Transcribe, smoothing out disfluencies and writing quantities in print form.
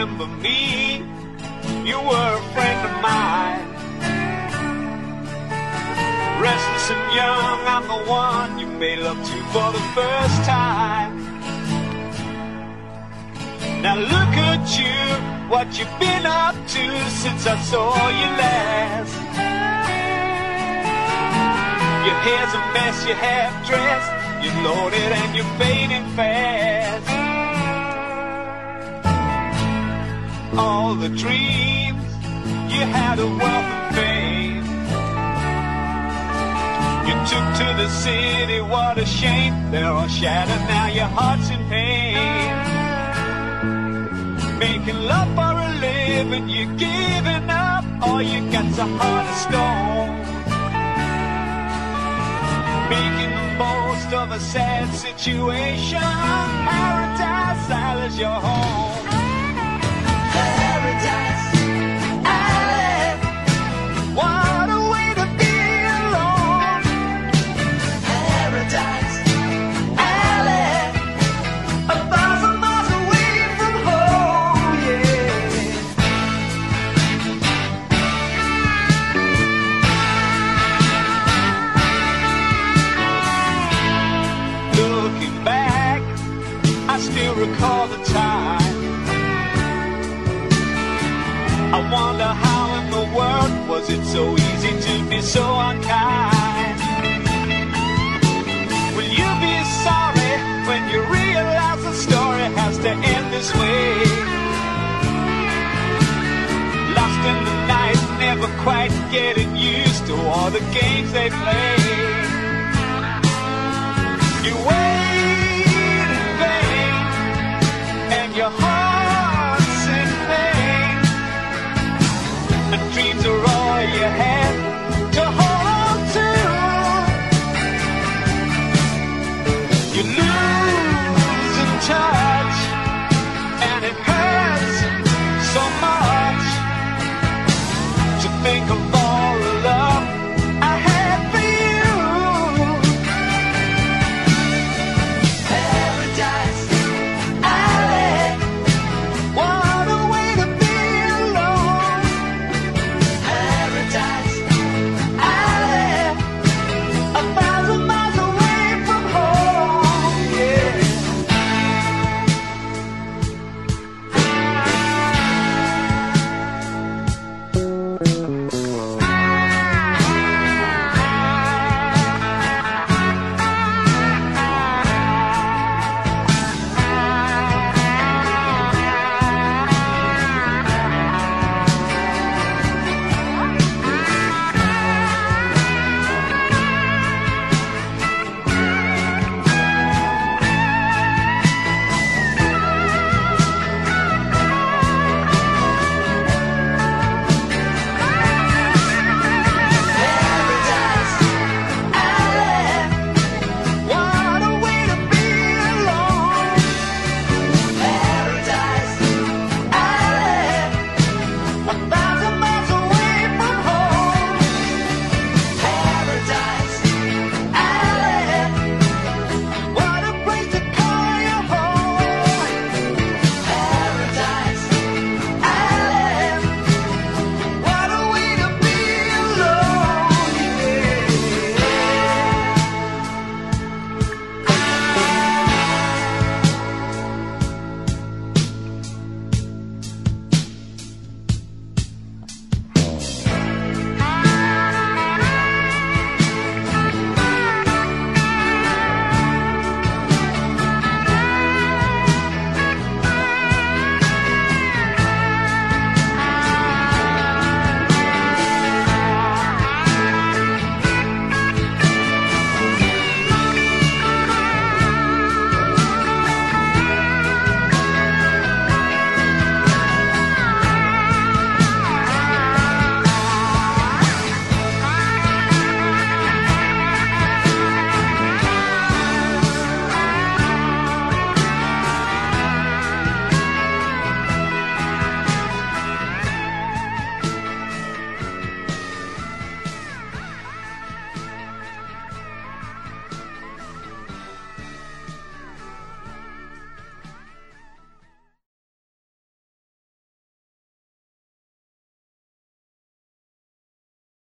remember me? You were a friend of mine. Restless and young, I'm the one you made love to for the first time. Now look at you, what you've been up to since I saw you last. Your hair's a mess, you're half dressed, you're loaded and you're fading fast. All the dreams you had a wealth of fame. You took to the city, what a shame. They're all shattered now, your heart's in pain. Making love for a living, you're giving up. All you got's a heart of stone. Making the most of a sad situation. Paradise Isle is your home. Paradise Island. What a way to be alone. Paradise Island. 1,000 miles away from home, yeah. Looking back, I still recall the time. I wonder how in the world was it so easy to be so unkind. Will you be sorry when you realize the story has to end this way? Lost in the night, never quite getting used to all the games they play.